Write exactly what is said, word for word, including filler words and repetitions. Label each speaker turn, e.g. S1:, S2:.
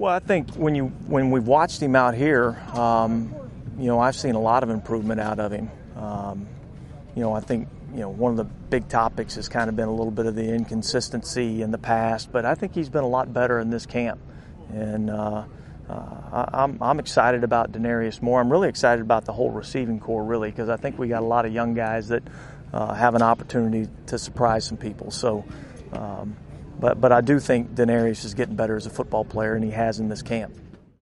S1: Well, I think when you when we've watched him out here, um, you know, I've seen a lot of improvement out of him. Um, you know, I think you know one of the big topics has kind of been a little bit of the inconsistency in the past, but I think he's been a lot better in this camp, and uh, uh, I'm I'm excited about Denarius Moore. I'm really excited about the whole receiving corps, really, because I think we got a lot of young guys that uh, have an opportunity to surprise some people. So. Um, But, but I do think Denarius is getting better as a football player, and he has in this camp.